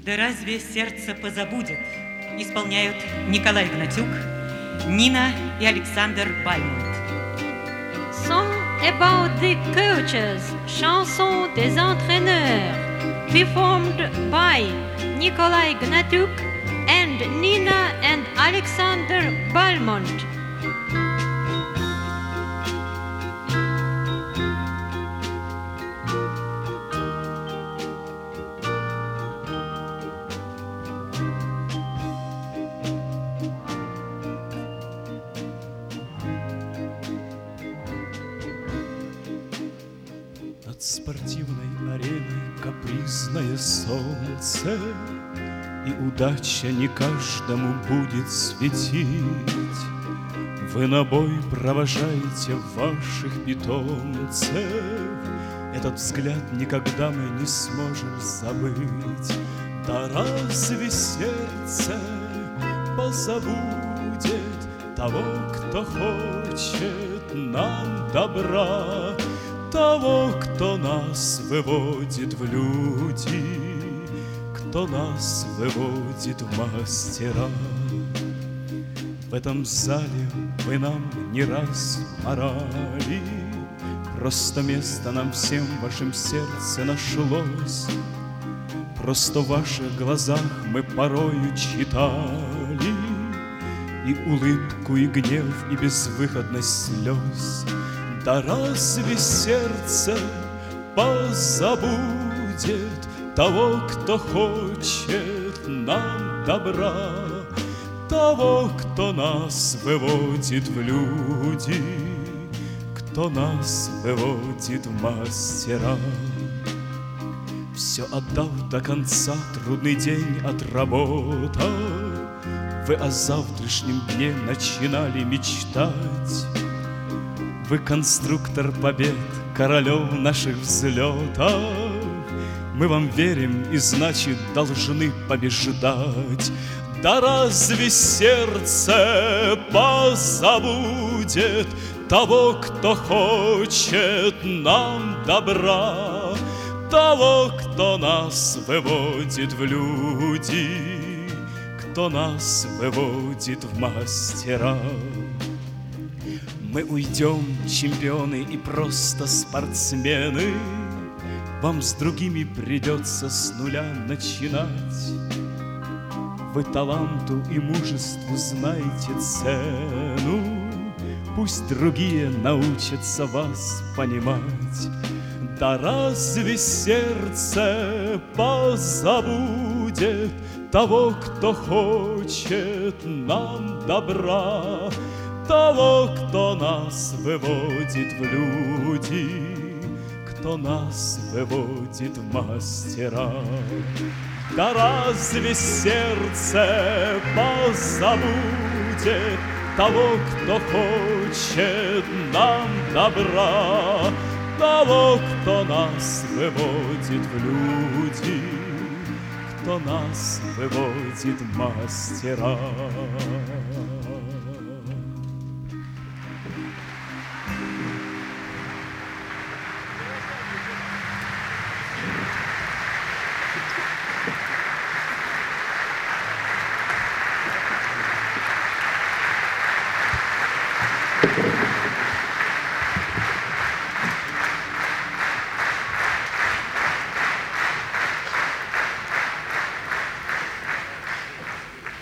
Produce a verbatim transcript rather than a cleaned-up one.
Да разве сердце позабудет? Исполняют Николай Гнатюк, Нина и Александр Бальмонт. Song about the coaches, chanson des entraîneurs, performed by Nikolai Gnatuk and Nina and Alexander Balmont. Над спортивной ареной капризное солнце, и удача не каждому будет светить. Вы на бой провожаете ваших питомцев, этот взгляд никогда мы не сможем забыть. Да разве сердце позабудет того, кто хочет нам добра, того, кто нас выводит в люди, кто нас выводит в мастера? В этом зале вы нам не раз орали, просто место нам всем в вашем сердце нашлось. Просто в ваших глазах мы порою читали и улыбку, и гнев, и безвыходность слез. Да разве сердце позабудет того, кто хочет нам добра, того, кто нас выводит в люди, кто нас выводит в мастера? Все отдав до конца, трудный день отработав, вы о завтрашнем дне начинали мечтать. Вы конструктор побед, королев наших взлетов. Мы вам верим и, значит, должны побеждать. Да разве сердце позабудет того, кто хочет нам добра, того, кто нас выводит в люди, кто нас выводит в мастера? Мы уйдем, чемпионы и просто спортсмены, вам с другими придется с нуля начинать. Вы таланту и мужеству знаете цену, пусть другие научатся вас понимать. Да разве сердце позабудет того, кто хочет нам добра, того, кто нас выводит в люди, кто нас выводит в мастера? Да разве сердце позабудет того, кто хочет нам добра, того, кто нас выводит в люди, кто нас выводит в мастера?